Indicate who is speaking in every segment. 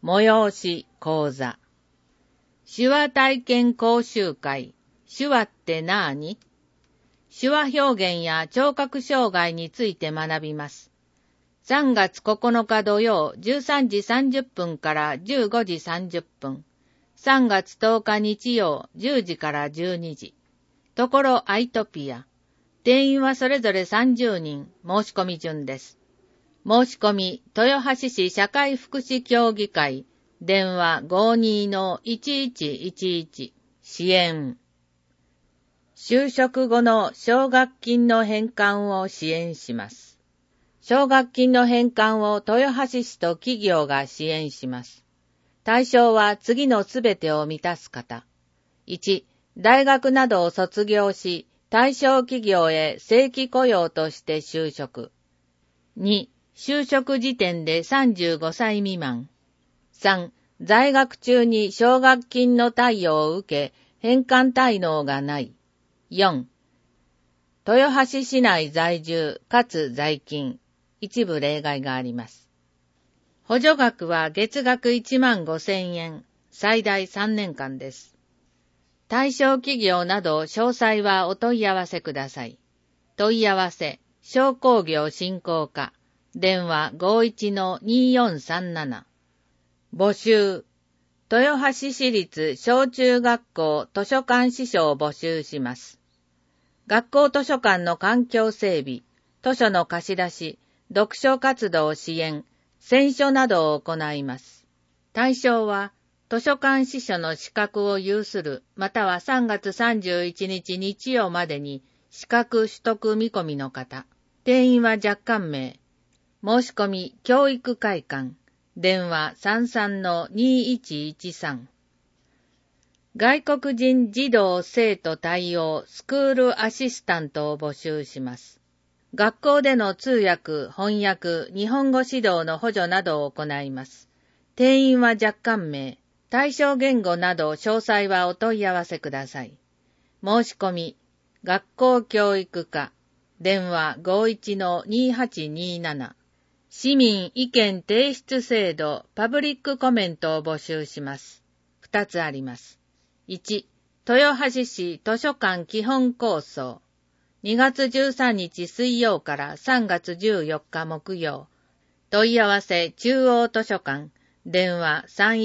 Speaker 1: 催し講座。手話体験講習会。手話ってなーに？手話表現や聴覚障害について学びます。3月9日土曜13時30分から15時30分。3月10日日曜10時から12時。ところアイトピア。定員はそれぞれ30人。申し込み順です。申し込み、豊橋市社会福祉協議会。電話 52-1111。支援。就職後の奨学金の返還を支援します。奨学金の返還を豊橋市と企業が支援します。対象は次のすべてを満たす方。1、大学などを卒業し、対象企業へ正規雇用として就職。2、就職時点で35歳未満。3、在学中に奨学金の貸与を受け、返還滞納がない。4、豊橋市内在住かつ在勤。一部例外があります。補助額は月額15,000円、最大3年間です。対象企業など詳細はお問い合わせください。問い合わせ、商工業振興課、電話 51-2437。募集、豊橋市立小中学校図書館司書を募集します。学校図書館の環境整備、図書の貸し出し、読書活動支援、選書などを行います。対象は、図書館司書の資格を有する、または3月31日日曜までに資格取得見込みの方。定員は若干名。申し込み、教育会館。電話 33-2113。外国人児童生徒対応スクールアシスタントを募集します。学校での通訳、翻訳、日本語指導の補助などを行います。定員は若干名。対象言語など詳細はお問い合わせください。申し込み、学校教育課。電話 51-2827。市民意見提出制度、パブリックコメントを募集します。2つあります。1、豊橋市図書館基本構想。2月13日水曜から3月14日木曜。問い合わせ中央図書館。電話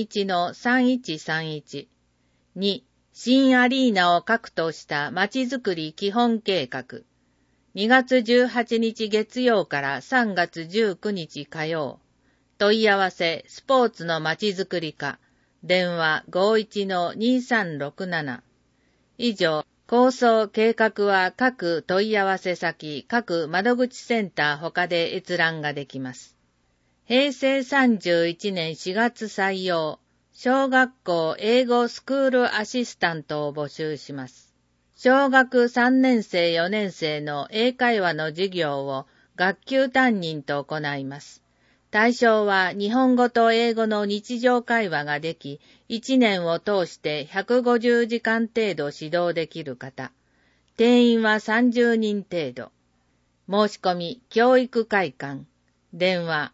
Speaker 1: 31-3131。2、新アリーナを核としたまちづくり基本計画。2月18日月曜から3月19日火曜。問い合わせスポーツのまちづくり課。電話 51-2367。以上、構想計画は各問い合わせ先、各窓口センター他で閲覧ができます。平成31年4月採用、小学校英語スクールアシスタントを募集します。小学3年生4年生の英会話の授業を学級担任と行います。対象は日本語と英語の日常会話ができ、1年を通して150時間程度指導できる方。定員は30人程度。申し込み、教育会館。電話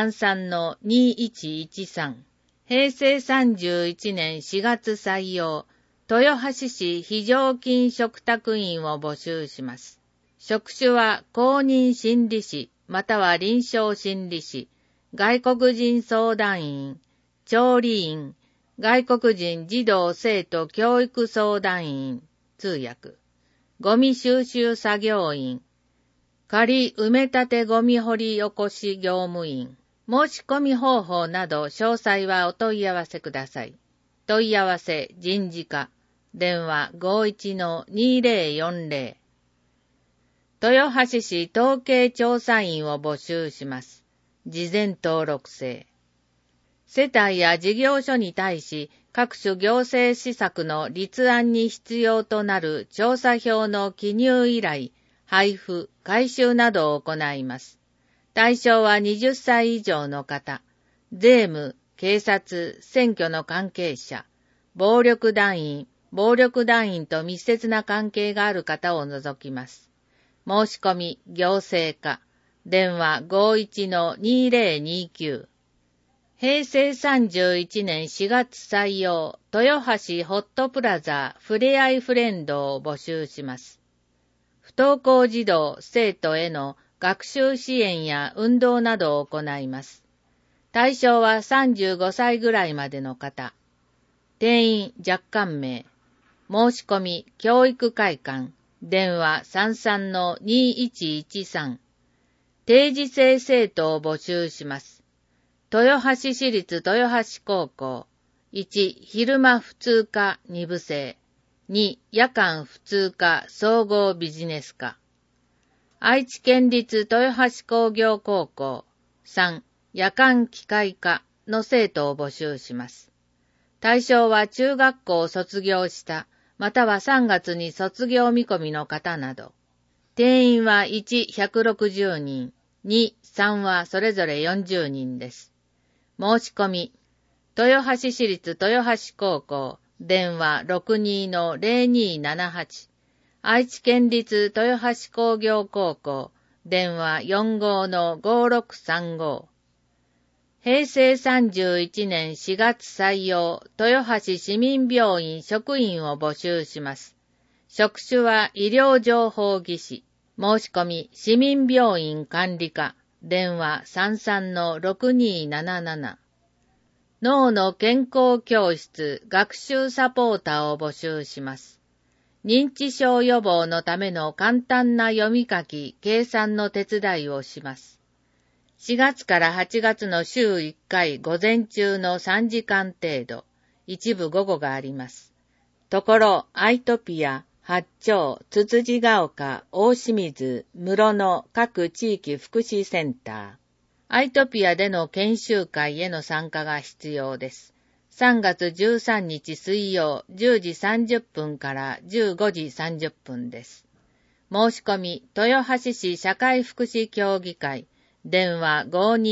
Speaker 1: 33-2113。平成31年4月採用。豊橋市非常勤嘱託員を募集します。職種は公認心理士、または臨床心理士。外国人相談員、調理員、外国人児童生徒教育相談員、通訳、ゴミ収集作業員、仮埋め立てゴミ掘り起こし業務員、申し込み方法など詳細はお問い合わせください。問い合わせ人事課、電話 51-2040。豊橋市統計調査員を募集します。事前登録制。世帯や事業所に対し各種行政施策の立案に必要となる調査票の記入依頼、配布、回収などを行います。対象は20歳以上の方、税務、警察、選挙の関係者、暴力団員と密接な関係がある方を除きます。申し込み、行政課。電話 51-2029。 平成31年4月採用、豊橋ホットプラザふれあいフレンドを募集します。不登校児童、生徒への学習支援や運動などを行います。対象は35歳ぐらいまでの方。定員若干名。申し込み、教育会館。電話33-2113。定時制生徒を募集します。豊橋市立豊橋高校。1、昼間普通科2部制。2、夜間普通科総合ビジネス科。愛知県立豊橋工業高校。3、夜間機械科の生徒を募集します。対象は中学校を卒業した、または3月に卒業見込みの方など。定員は1、160人、2、3はそれぞれ40人です。申し込み、豊橋市立豊橋高校、電話62-0278、愛知県立豊橋工業高校、電話45-5635。平成31年4月採用、豊橋市民病院職員を募集します。職種は医療情報技師。申し込み、市民病院管理課。電話33-6277。脳の健康教室、学習サポーターを募集します。認知症予防のための簡単な読み書き、計算の手伝いをします。4月から8月の週1回午前中の3時間程度、一部午後があります。ところ、アイトピア、八丁、つつじが丘、大清水、室野各地域福祉センター。アイトピアでの研修会への参加が必要です。3月13日水曜10時30分から15時30分です。申し込み、豊橋市社会福祉協議会。電話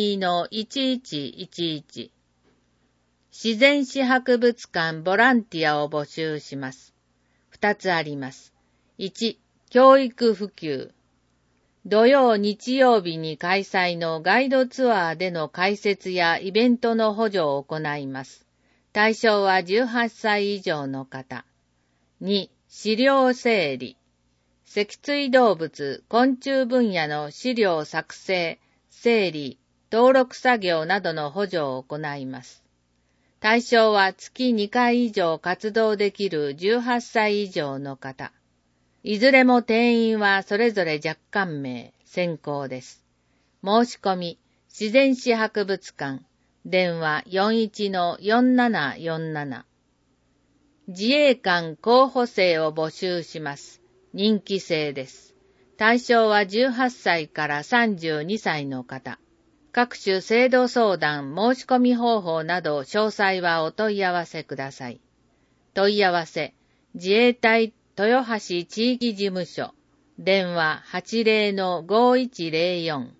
Speaker 1: 52-1111。自然史博物館ボランティアを募集します。2つあります。1、教育普及。土曜日曜日に開催のガイドツアーでの解説やイベントの補助を行います。対象は18歳以上の方。2、資料整理。脊椎動物、昆虫分野の資料作成、整理、登録作業などの補助を行います。対象は月2回以上活動できる18歳以上の方。いずれも定員はそれぞれ若干名、先行です。申し込み、自然史博物館、電話41-4747。自衛官候補生を募集します。任期制です。対象は18歳から32歳の方。各種制度相談、申し込み方法など詳細はお問い合わせください。問い合わせ、自衛隊豊橋地域事務所、電話80-5104。